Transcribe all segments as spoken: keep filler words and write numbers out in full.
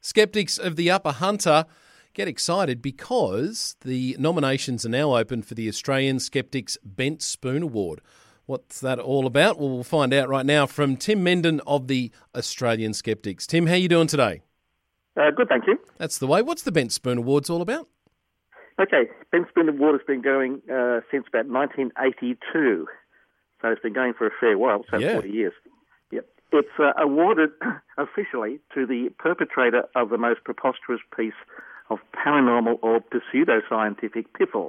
Skeptics of the Upper Hunter, get excited because the nominations are now open for the Australian Skeptics Bent Spoon Award. What's that all about? Well, we'll find out right now from Tim Mendon of the Australian Skeptics. Tim, how are you doing today? Uh, good, thank you. That's the way. What's the Bent Spoon Awards all about? Okay, Bent Spoon Award has been going uh, since about nineteen eighty-two, so it's been going for a fair while, so Yeah. forty years. Yep. It's uh, awarded officially to the perpetrator of the most preposterous piece of paranormal or pseudoscientific piffle.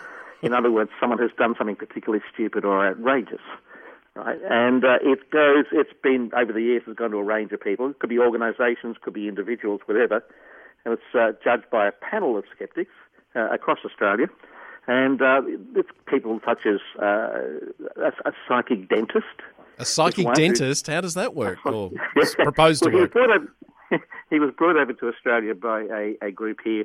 In other words, someone who's done something particularly stupid or outrageous. Right, and uh, it goes. It's been over the years. It's gone to a range of people. It could be organisations, could be individuals, whatever. And it's uh, judged by a panel of skeptics uh, across Australia, and uh, it's people such as uh, a, a psychic dentist. A psychic dentist? How does that work? Or Yes. proposed to well, he work? Was brought over, he was brought over to Australia by a, a group here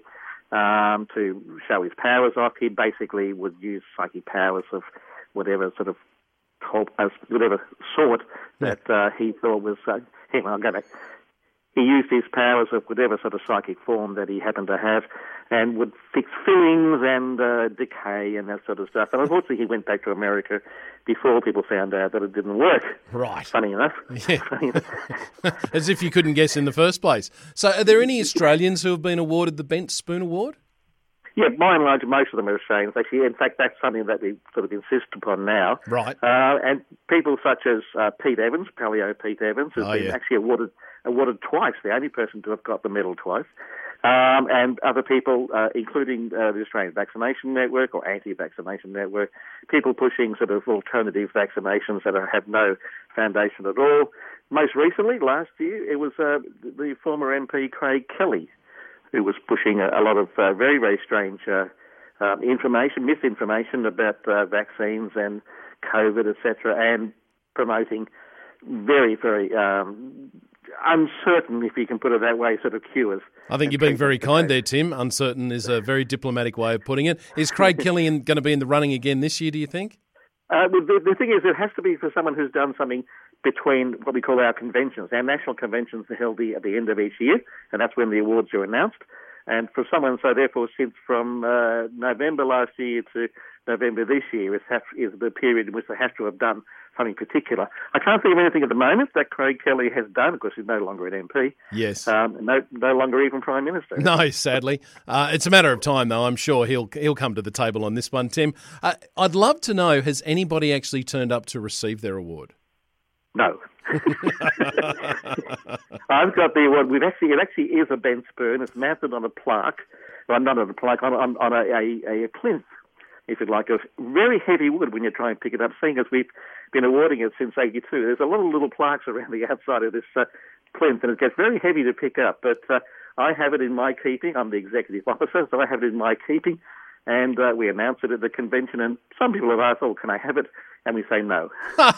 um, to show his powers off. He basically would use psychic powers of whatever sort of Top, uh, whatever sort that uh, he thought was, uh, hang on, I'll go back. He used his powers of whatever sort of psychic form that he happened to have and would fix fillings and uh, decay and that sort of stuff. And unfortunately, he went back to America before people found out that it didn't work. Right. Funny enough. Yeah. Funny enough. As if you couldn't guess in the first place. So are there any Australians who have been awarded the Bent Spoon Award? Yeah, by and large, most of them are Australians. Actually, in fact, that's something that we sort of insist upon now. Right. Uh, and people such as uh, Pete Evans, Paleo Pete Evans, has Oh, been yeah. actually awarded awarded twice, the only person to have got the medal twice. Um, and other people, uh, including uh, the Australian Vaccination Network or Anti-Vaccination Network, people pushing sort of alternative vaccinations that are, have no foundation at all. Most recently, last year, it was uh, the former M P Craig Kelly, who was pushing a, a lot of uh, very, very strange uh, um, information, misinformation about uh, vaccines and COVID, et cetera, and promoting very, very um, uncertain, if you can put it that way, sort of cures. I think you're being very kind there, Tim. Uncertain is a very diplomatic way of putting it. Is Craig Kelly in, going to be in the running again this year, do you think? Uh, well, the, the thing is, it has to be for someone who's done something between what we call our conventions. Our national conventions are held the, at the end of each year, and that's when the awards are announced. And for someone, so therefore, since from uh, November last year to November this year is, have, is the period in which they have to have done something particular. I can't think of anything at the moment that Craig Kelly has done. Of course, he's no longer an M P. Yes. Um, no, no longer even Prime Minister. No, sadly. Uh, it's a matter of time, though. I'm sure he'll he'll come to the table on this one, Tim. Uh, I'd love to know, has anybody actually turned up to receive their award? No. I've got the award. We've actually, it actually is a Bent Spoon. It's mounted on a plaque. Well, not on a plaque, on, on, on a, a, a plinth, if you like, of very heavy wood when you try and pick it up, seeing as we've been awarding it since eighty-two. There's a lot of little plaques around the outside of this uh, plinth, and it gets very heavy to pick up. But uh, I have it in my keeping. I'm the executive officer, so I have it in my keeping. And uh, we announce it at the convention, and some people have asked, oh, can I have it? And we say no.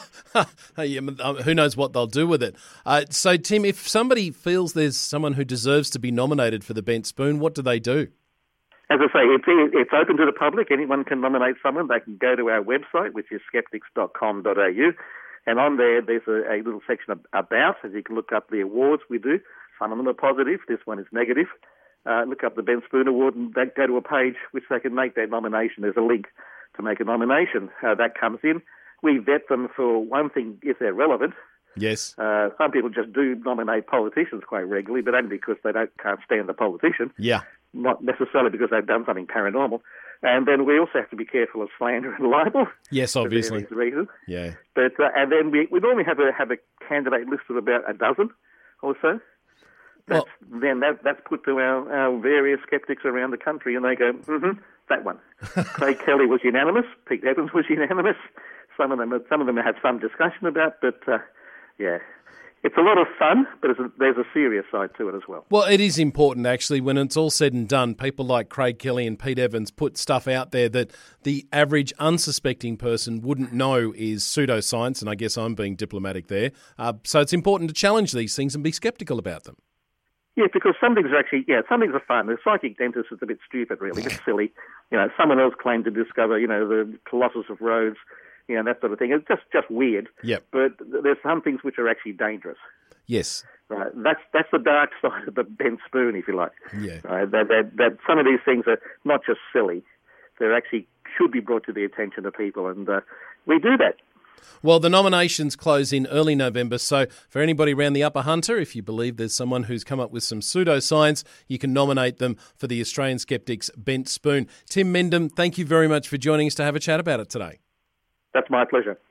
Yeah, who knows what they'll do with it. Uh, so, Tim, if somebody feels there's someone who deserves to be nominated for the Bent Spoon, what do they do? As I say, it's, it's open to the public. Anyone can nominate someone. They can go to our website, which is skeptics dot com dot a u, and on there there's a, a little section of, about, as you can look up the awards we do. Some of them are positive. This one is negative. Uh, look up the Bent Spoon Award and they go to a page which they can make their nomination. There's a link to make a nomination. Uh, that comes in. We vet them for one thing, if they're relevant. Yes. Uh, some people just do nominate politicians quite regularly, but only because they don't can't stand the politician. Yeah. Not necessarily because they've done something paranormal. And then we also have to be careful of slander and libel. Yes, obviously. For various reasons. Yeah. But uh, and then we, we normally have a have a candidate list of about a dozen or so. That's, well, then that, that's put to our, our various skeptics around the country, and they go, mm-hmm, that one. Craig Kelly was unanimous. Pete Evans was unanimous. Some of them, some of them had some discussion about, but uh, yeah, it's a lot of fun, but it's a, there's a serious side to it as well. Well, it is important, actually, when it's all said and done, people like Craig Kelly and Pete Evans put stuff out there that the average unsuspecting person wouldn't know is pseudoscience, and I guess I'm being diplomatic there. Uh, so it's important to challenge these things and be sceptical about them. Yeah, because some things are actually, yeah, some things are fun. The psychic dentist is a bit stupid, really, a bit silly. You know, someone else claimed to discover, you know, the Colossus of Rhodes, you know, that sort of thing. It's just, just weird. Yep. But there's some things which are actually dangerous. Yes. Right, that's that's the dark side of the bent spoon, if you like. Yeah. Right? That, that that some of these things are not just silly; they're actually should be brought to the attention of people, and uh, we do that. Well, the nominations close in early November, so for anybody around the Upper Hunter, if you believe there's someone who's come up with some pseudoscience, you can nominate them for the Australian Skeptics Bent Spoon. Tim Mendham, thank you very much for joining us to have a chat about it today. That's my pleasure.